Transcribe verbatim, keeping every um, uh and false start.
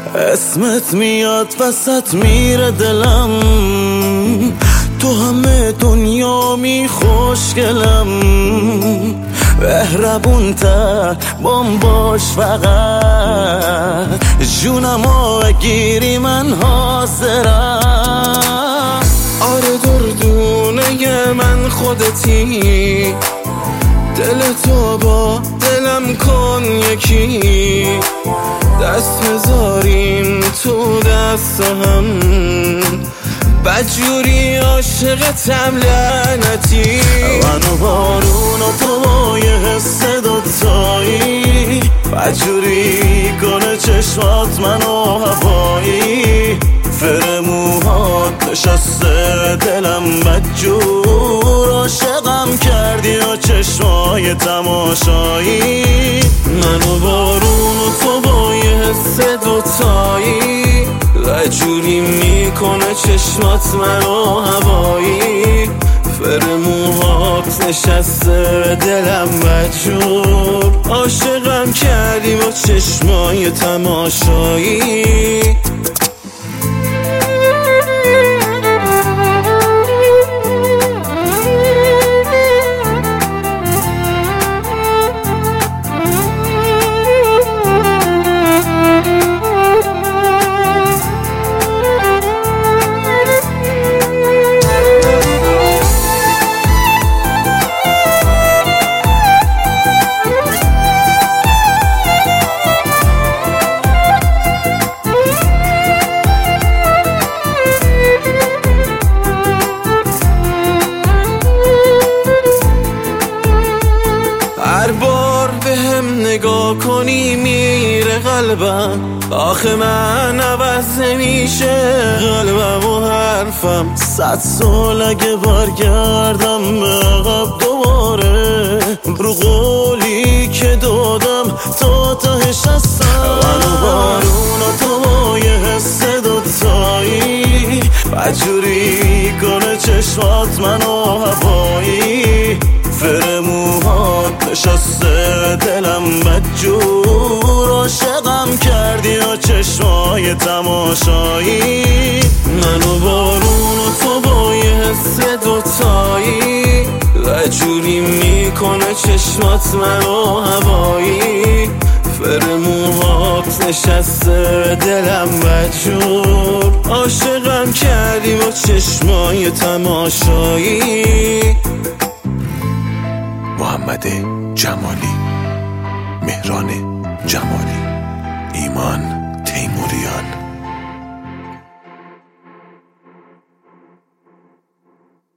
اسمت میاد وسط میره دلم، تو همه دنیا می خوشگلم، مهربون تر بام باش فقط، جونمو بگیری من حاضرم. آره دردونه من خودتی، دل تو با دلم کن یکی، دست بذاریم تو دست هم، بدجوری عاشقتم لعنتی. من و بارون و تو با یه حس دوتایی، بدجوری کنه چشمات منو هوایی، فر موهات نشسته دلم بدجور، عاشقم کردی و چشمای تماشایی. من و بارون و تو با یه حس دوتایی، بدجوری میکنه چشمات منو هوایی، فر موهات نشسته دلم بدجور، عاشقم کردی با چشمای تماشایی. هر بار به هم نگاه کنی میره قلبم، آخه من عوض نمیشه قلبم و حرفم، صد سال اگه برگردم به عقب دوباره، رو قولی که دادم تا تهش هستم. من و بارون و تو با یه حس دوتایی، بدجوری کنه چشمات منو هوایی، فر موهات نشسته دلم بدجور، عاشقم کردی و چشمای تماشایی. من و بارون و تو با یه حس دوتایی، بدجوری میکنه چشمات منو هوایی، فر موهات نشسته دلم بدجور، عاشقم کردی و چشمای تماشایی. محمد جمالی، مهران جمالی، ایمان